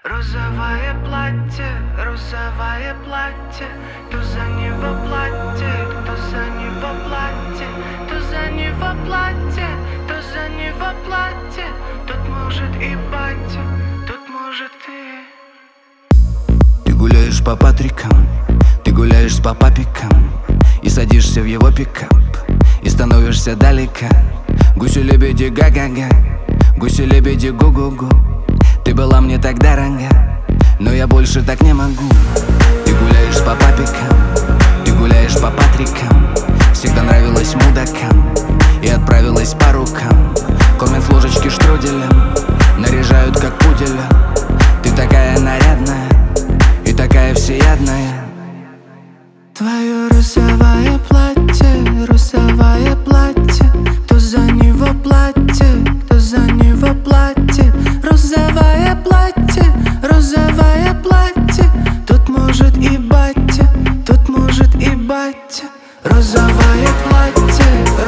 Розовое платье, то за него платье, то за него платье, то за него платье, то за него платье. Тут может и батя, тут может и... Ты гуляешь по Патрикам, ты гуляешь по папикам, и садишься в его пикап, и становишься далеко. Гуси-лебеди га-га-га, гуси-лебеди гу-гу-гу. Ты была мне так дорога, но я больше так не могу. Ты гуляешь по папикам, ты гуляешь по Патрикам, всегда нравилась мудакам и отправилась по рукам. Кормят с ложечки штруделем, наряжают как пуделя. Ты такая нарядная и такая всеядная. Твое розовое платье, кто за него платье, кто за него платье. Розовое платье, тут может и батя, тут может и батя. Розовое платье,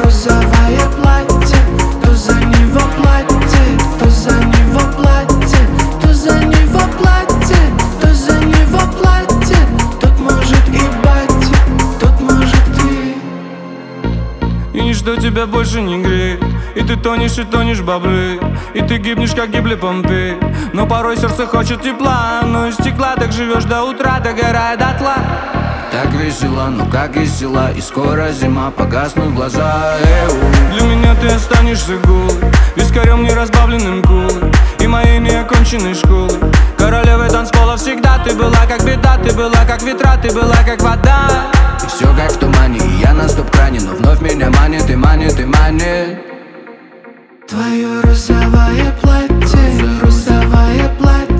кто за него платье, кто за него платье, кто за него платье, кто за него платье. Тут может и батя, тут может и... И ничто тебя больше не греет, и ты тонешь в бабле, и ты гибнешь, как гибли Помпеи. Но порой сердце хочет тепла, но из стекла так живешь до утра, догорая дотла. Так весело, ну как весела, и скоро зима, погаснут глаза. Для меня ты останешься голой, вискарем неразбавленным колой и моей неоконченной школой. Королевой танцпола всегда ты была как беда, ты была как ветра, ты была как вода. И все как в тумане, и я на стоп-кране, но вновь меня манит и манит и манит. Твое розовое платье,